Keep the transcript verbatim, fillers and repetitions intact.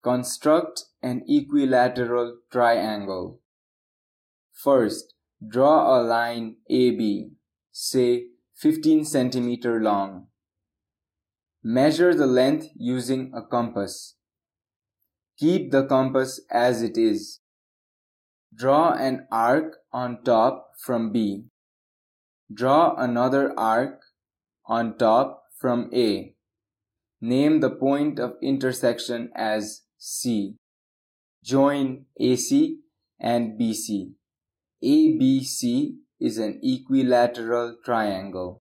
Construct an equilateral triangle. First, draw a line A B, say fifteen centimeters long. Measure the length using a compass. Keep the compass as it is. Draw an arc on top from B. Draw another arc on top from A. Name the point of intersection as C. Join A C and B C. A B C is an equilateral triangle.